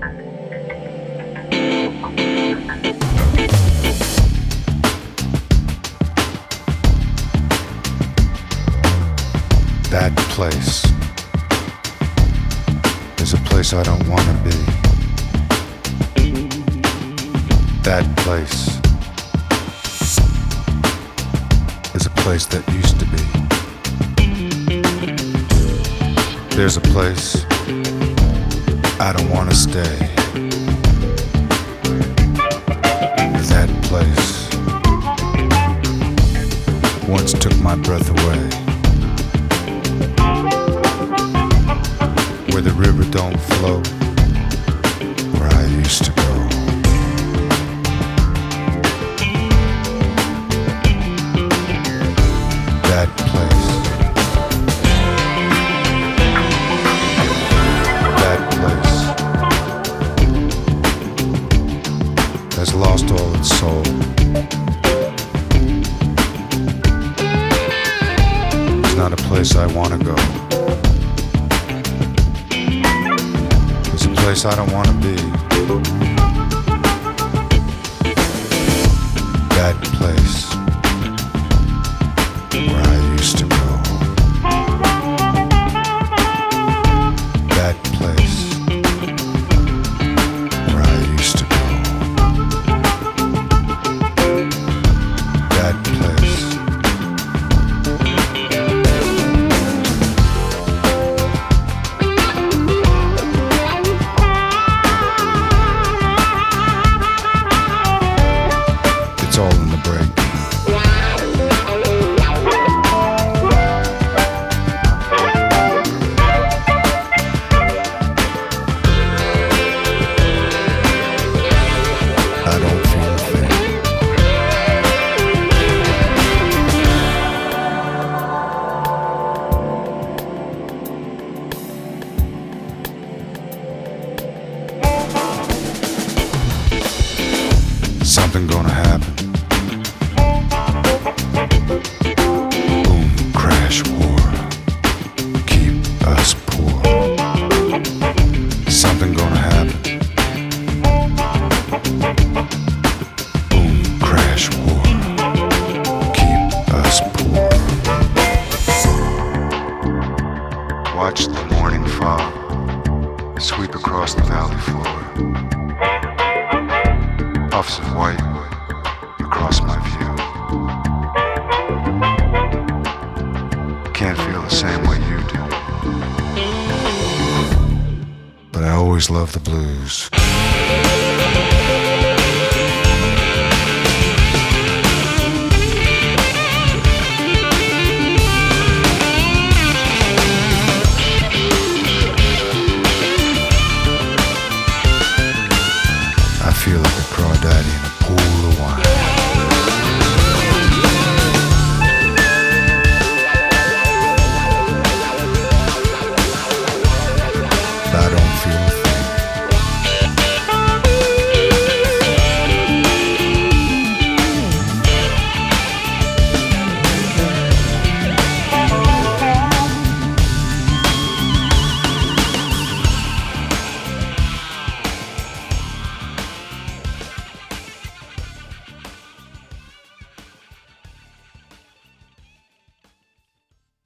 That place is a place I don't want to be. That place is a place that used to be. There's a place I don't want to stay. That place once took my breath away. Where the river don't flow, where I used to go. That place. That place has lost all its soul. It's not a place I want to go. Place I don't want to be. That place where I used to go. That place where I used to go. That place. It's all in the break. I don't feel a thing. Something gonna happen. Boom, crash, war. Keep us poor. Something gonna happen. Boom, crash, war. Keep us poor. Watch the morning fog sweep across the valley floor. Puffs of white across my view. Can't feel the same way you do. But I always love the blues.